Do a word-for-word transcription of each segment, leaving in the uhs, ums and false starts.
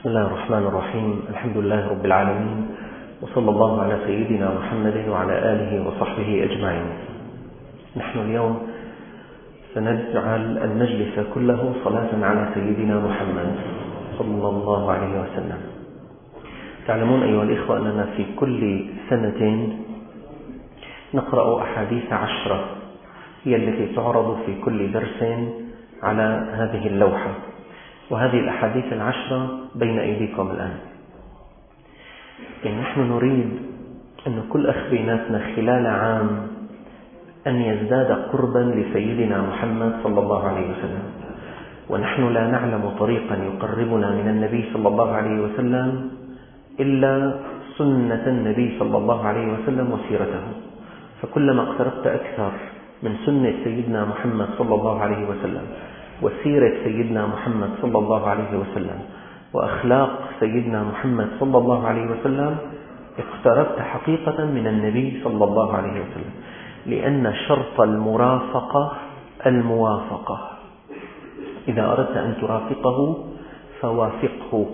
بسم الله الرحمن الرحيم. الحمد لله رب العالمين، وصلى الله على سيدنا محمد وعلى آله وصحبه أجمعين. نحن اليوم سنجعل المجلس كله صلاة على سيدنا محمد صلى الله عليه وسلم. تعلمون أيها الإخوة أننا في كل سنة نقرأ أحاديث عشرة هي التي تعرض في كل درس على هذه اللوحة، وهذه الأحاديث العشرة بين أيديكم الآن. يعني نحن نريد أن كل أخ بيناتنا خلال عام أن يزداد قربا لسيدنا محمد صلى الله عليه وسلم، ونحن لا نعلم طريقا يقربنا من النبي صلى الله عليه وسلم إلا سنة النبي صلى الله عليه وسلم وسيرته. فكلما اقتربت أكثر من سنة سيدنا محمد صلى الله عليه وسلم وسيرة سيدنا محمد صلى الله عليه وسلم وأخلاق سيدنا محمد صلى الله عليه وسلم اقتربت حقيقة من النبي صلى الله عليه وسلم، لأن شرط المرافقة الموافقة. إذا أردت أن ترافقه فوافقه،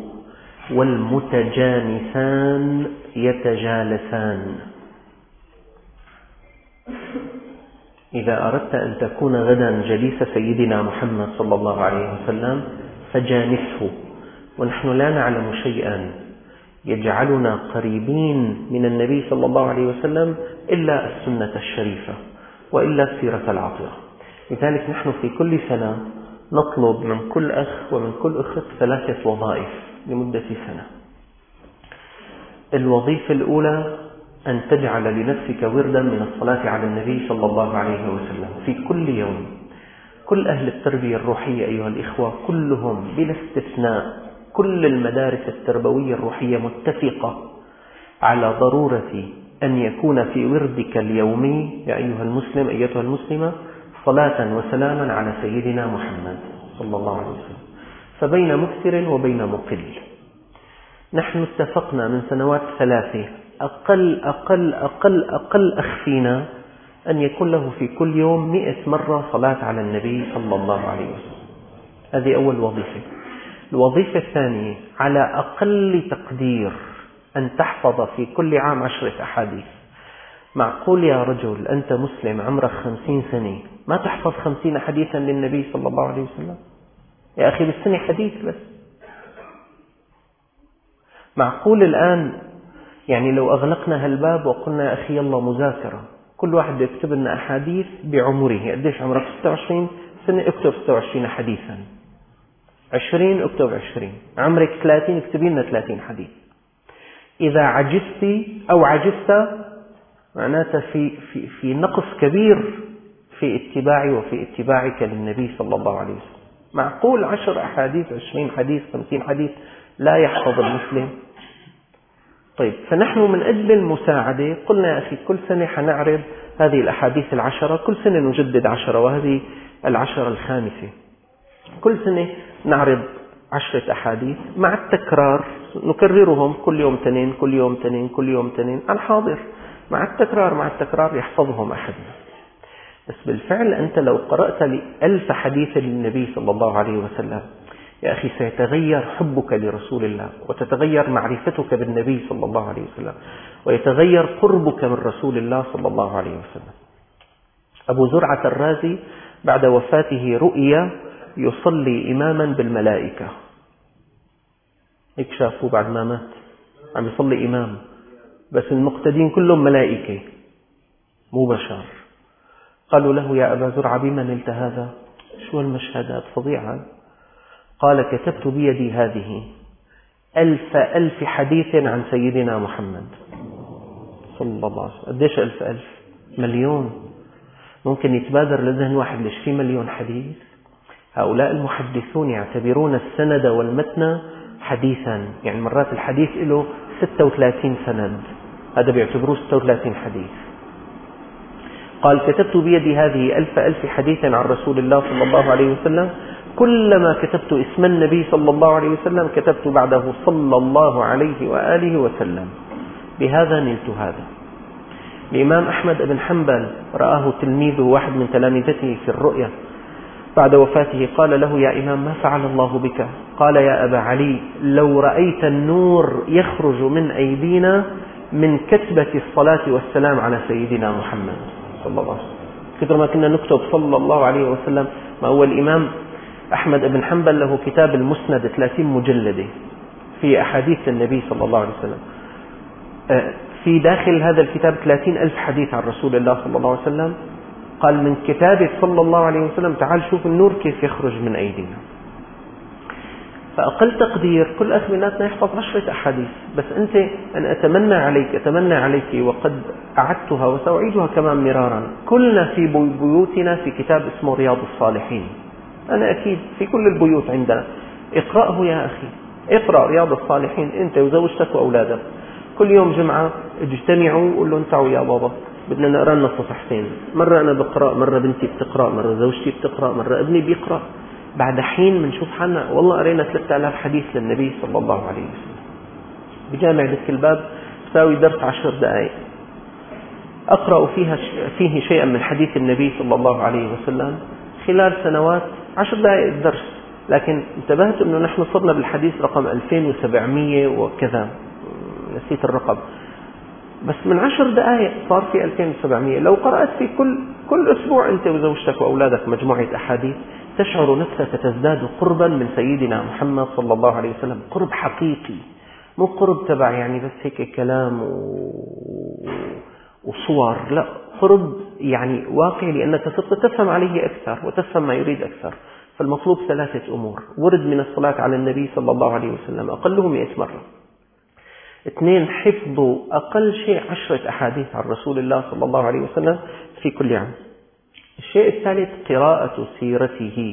والمتجانسان يتجالسان. إذا أردت أن تكون غدا جليس سيدنا محمد صلى الله عليه وسلم فجانسه. ونحن لا نعلم شيئا يجعلنا قريبين من النبي صلى الله عليه وسلم إلا السنة الشريفة وإلا السيرة العطرة. لذلك نحن في كل سنة نطلب من كل أخ ومن كل أخت ثلاثة وظائف لمدة سنة. الوظيفة الأولى أن تجعل لنفسك وردا من الصلاة على النبي صلى الله عليه وسلم في كل يوم. كل أهل التربية الروحية أيها الإخوة كلهم بلا استثناء، كل المدارس التربوية الروحية متفقة على ضرورة أن يكون في وردك اليومي يا أيها المسلم أيتها المسلمة صلاة وسلاما على سيدنا محمد صلى الله عليه وسلم، فبين مكثر وبين مقل. نحن اتفقنا من سنوات ثلاثة أقل أقل أقل أقل أخ فينا أن يكون له في كل يوم مئة مرة صلاة على النبي صلى الله عليه وسلم. هذه أول وظيفة. الوظيفة الثانية على أقل تقدير أن تحفظ في كل عام عشرة أحاديث. معقول يا رجل أنت مسلم عمرك خمسين سنة ما تحفظ خمسين حديثا للنبي صلى الله عليه وسلم؟ يا أخي بالسنة حديث بس. معقول الآن يعني لو أغلقنا هالباب وقلنا يا أخي يلا مذاكرة، كل واحد يكتب لنا أحاديث بعمره. قديش عمرك؟ ستة وعشرين سنة اكتب ستة وعشرين حديثا. عشرين اكتب عشرين. عمرك ثلاثين اكتبي لنا ثلاثين حديث. إذا عجزت أو عجزت معناته في, في, في نقص كبير في اتباعي وفي اتباعك للنبي صلى الله عليه وسلم. معقول عشر أحاديث عشرين حديث خمسين حديث لا يحفظ المسلم؟ طيب، فنحن من أجل المساعدة قلنا يا أخي كل سنة حنعرض هذه الأحاديث العشرة، كل سنة نجدد عشرة، وهذه العشرة الخامسة. كل سنة نعرض عشرة أحاديث مع التكرار، نكررهم كل يوم تنين كل يوم تنين كل يوم تنين عن حاضر، مع التكرار مع التكرار يحفظهم أحدنا. بس بالفعل أنت لو قرأت لألف حديث للنبي صلى الله عليه وسلم يا أخي سيتغير حبك لرسول الله، وتتغير معرفتك بالنبي صلى الله عليه وسلم، ويتغير قربك من رسول الله صلى الله عليه وسلم. أبو زرعة الرازي بعد وفاته رؤيا يصلي إماما بالملائكة. هيك شافوه بعد ما مات عم يصلي إمام، بس المقتدين كلهم ملائكة مو بشر. قالوا له يا أبا زرعة بما نلت هذا؟ شو المشهدات فظيعة. قال كتبت بيدي هذه ألف ألف حديث عن سيدنا محمد صلى الله عليه وسلم. قديش ألف ألف؟ مليون. ممكن يتبادر لذهن واحد ليش في مليون حديث؟ هؤلاء المحدثون يعتبرون السند والمتن حديثا، يعني مرات الحديث له ستة وثلاثين سند، هذا بيعتبروه ستة وثلاثين حديث. قال كتبت بيدي هذه ألف ألف حديث عن رسول الله صلى الله عليه وسلم، كلما كتبت اسم النبي صلى الله عليه وسلم كتبت بعده صلى الله عليه وآله وسلم. بهذا نلت هذا. الإمام أحمد بن حنبل رآه تلميذه واحد من تلامذته في الرؤيا، بعد وفاته قال له: يا إمام، ما فعل الله بك؟ قال: يا أبا علي، لو رأيت النور يخرج من أيدينا من كتبة الصلاة والسلام على سيدنا محمد صلى الله عليه وسلم. كثر ما كنا نكتب صلى الله عليه وسلم. ما هو الإمام أحمد بن حنبل له كتاب المسند ثلاثين مجلدة في أحاديث النبي صلى الله عليه وسلم. في داخل هذا الكتاب ثلاثين ألف حديث عن رسول الله صلى الله عليه وسلم. قال: من كتابه صلى الله عليه وسلم تعال شوف النور كيف يخرج من أيدينا. فأقل تقدير كل أخ بيناتنا يحفظ عشرة أحاديث. بس أنت، أنا أتمنى عليك أتمنى عليك وقد أعدتها وسأعيدها كمان مرارا، كلنا في بيوتنا في كتاب اسمه رياض الصالحين. أنا أكيد في كل البيوت عندنا. اقرأه يا أخي، اقرأ رياض الصالحين أنت وزوجتك وأولادك. كل يوم جمعة اجتمعوا وقول له: انتوا يا بابا بدنا نقرأ لنا صفحتين. مرة أنا بقرأ، مرة بنتي بتقرأ، مرة زوجتي بتقرأ، مرة ابني بيقرأ. بعد حين بنشوف حالنا والله قرينا ثلاثة آلاف حديث للنبي صلى الله عليه وسلم. بجامع دك الباب بساوي درس عشر دقائق أقرأ فيها فيه شيئا من حديث النبي صلى الله عليه وسلم خلال سنوات، عشر دقائق الدرس. لكن انتبهت أنه نحن صرنا بالحديث رقم ألفين وسبعمية وكذا، نسيت الرقم، بس من عشر دقائق صار في ألفين وسبعمية. لو قرأت في كل كل أسبوع أنت وزوجتك وأولادك مجموعة أحاديث، تشعر نفسك تزداد قربا من سيدنا محمد صلى الله عليه وسلم، قرب حقيقي، مو قرب تبع يعني بس هيك كلام و... وصور، لا، قرب يعني واقعي، لأنك صرت تفهم عليه أكثر وتفهم ما يريد أكثر. فالمطلوب ثلاثة أمور: ورد من الصلاة على النبي صلى الله عليه وسلم أقله مئة مرة. اثنين، حفظوا أقل شيء عشرة أحاديث عن رسول الله صلى الله عليه وسلم في كل عام. الشيء الثالث، قراءة سيرته.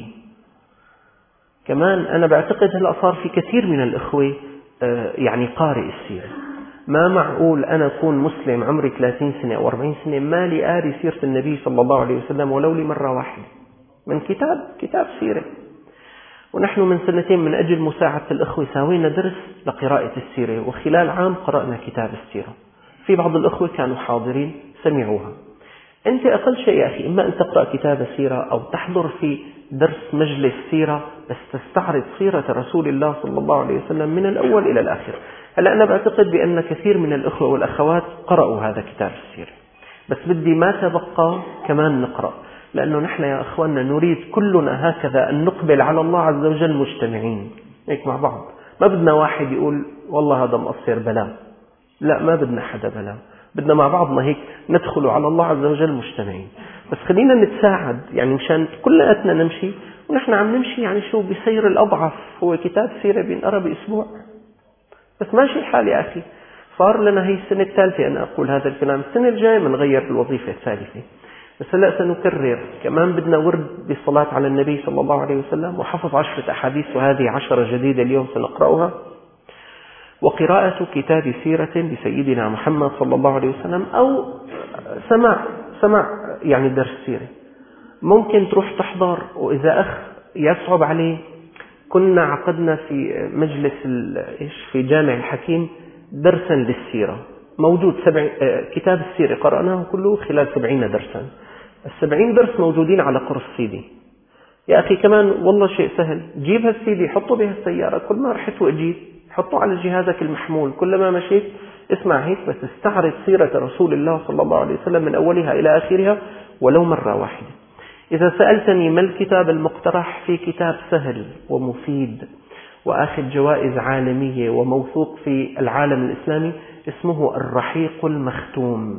كمان أنا بعتقد هلأ صار في كثير من الإخوة يعني قارئ السيرة. ما معقول أنا أكون مسلم عمري ثلاثين سنة أو أربعين سنة ما لي قاري سيرة النبي صلى الله عليه وسلم ولو لمرة واحدة من كتاب كتاب سيرة. ونحن من سنتين من أجل مساعدة الأخوة ساوينا درس لقراءة السيرة، وخلال عام قرأنا كتاب السيرة. في بعض الأخوة كانوا حاضرين سمعوها. أنت أقل شيء يا أخي، إما أن تقرأ كتاب سيرة أو تحضر في درس مجلس سيرة، بس تستعرض سيرة رسول الله صلى الله عليه وسلم من الأول إلى الآخر. هلأ أنا بعتقد بأن كثير من الأخوة والأخوات قرأوا هذا كتاب السيرة، بس بدي ما تبقى كمان نقرأ، لأنه نحن يا أخواننا نريد كلنا هكذا أن نقبل على الله عز وجل مجتمعين هيك مع بعض. ما بدنا واحد يقول والله هذا مقصر بلا، لا، ما بدنا حدا بلا، بدنا مع بعضنا هيك ندخل على الله عز وجل مجتمعين. بس خلينا نتساعد يعني مشان كلنا نمشي، ونحن عم نمشي يعني شو بسير الأضعف، هو كتاب سيرة بينقرأ بأسبوع بس ماشي الحال يا أخي. صار لنا هي السنة الثالثة أنا أقول هذا الكلام، السنة الجاية بنغير الوظيفة الثالثة. بس هلأ سنكرر كمان بدنا ورد بالصلاة على النبي صلى الله عليه وسلم، وحفظ عشرة أحاديث، وهذه عشرة جديدة اليوم سنقرأها، وقراءة كتاب سيرة لسيدنا محمد صلى الله عليه وسلم، أو سماع سماع يعني درس سيرة. ممكن تروح تحضر، وإذا أخ يصعب عليه كنا عقدنا في مجلس إيش في جامع الحكيم درسا للسيرة موجود، سبع كتاب السيرة قرأناه كله خلال سبعين درسا. السبعين درس موجودين على قرص سيدي يا أخي. كمان والله شيء سهل، جيب هالسيدي حطه بهالسيارة، كل ما رحت وأجيت حطه على جهازك المحمول، كلما مشيت اسمع هيك بس استعرض سيرة رسول الله صلى الله عليه وسلم من أولها إلى آخرها ولو مرة واحدة. إذا سألتني ما الكتاب المقترح، في كتاب سهل ومفيد وآخذ جوائز عالمية وموثوق في العالم الإسلامي، اسمه الرحيق المختوم،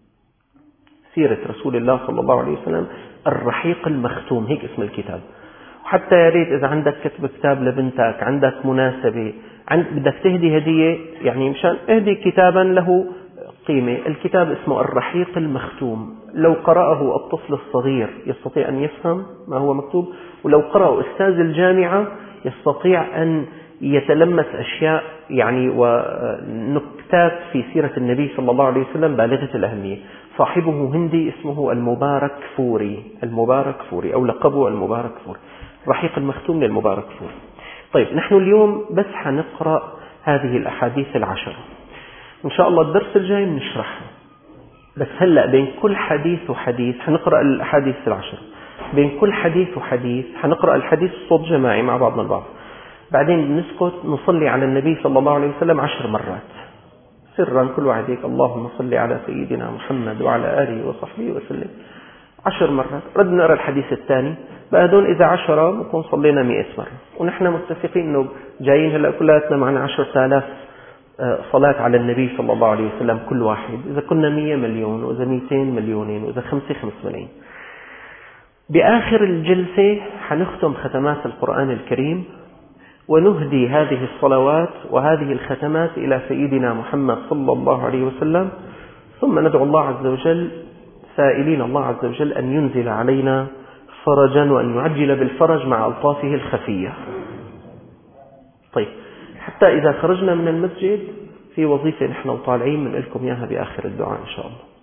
سيرة رسول الله صلى الله عليه وسلم، الرحيق المختوم، هيك اسم الكتاب. وحتى يا ريت إذا عندك كتب كتاب لبنتك، عندك مناسبة، عند بدك تهدي هدية، يعني مشان اهدي كتابا له قيمة، الكتاب اسمه الرحيق المختوم. لو قرأه الطفل الصغير يستطيع أن يفهم ما هو مكتوب، ولو قرأه أستاذ الجامعة يستطيع أن يتلمس أشياء يعني ونكتات في سيرة النبي صلى الله عليه وسلم بالغة الأهمية. صاحبه هندي اسمه المبارك فوري، المبارك فوري أو لقبه المبارك فوري، الرحيق المختوم للمبارك فوري. طيب نحن اليوم بس حنقرأ هذه الأحاديث العشرة، إن شاء الله الدرس الجاي بنشرحها، بس هلأ بين كل حديث وحديث حنقرأ الأحاديث العشرة. بين كل حديث وحديث حنقرأ الحديث صوت جماعي مع بعضنا البعض، بعدين بنسكت نصلي على النبي صلى الله عليه وسلم عشر مرات سرا، كل واحد هيك اللهم صل على سيدنا محمد وعلى آله وصحبه وسلم عشر مرات. رد نقرأ الحديث الثاني بقى دون إذا عشرة بنكون صلينا مئة مرة، ونحن متفقين إنه جايين هلا كلاتنا معنا عشرة آلاف صلاة على النبي صلى الله عليه وسلم كل واحد، إذا كنا مية مليون وإذا مئتين مليونين وإذا خمسة خمس ملايين. بآخر الجلسة حنختم ختمات القرآن الكريم ونهدي هذه الصلوات وهذه الختمات إلى سيدنا محمد صلى الله عليه وسلم، ثم ندعو الله عز وجل سائلين الله عز وجل أن ينزل علينا فرجا وأن يعجل بالفرج مع ألطافه الخفية. طيب، حتى إذا خرجنا من المسجد في وظيفة نحن وطالعين من لكم إياها بآخر الدعاء إن شاء الله.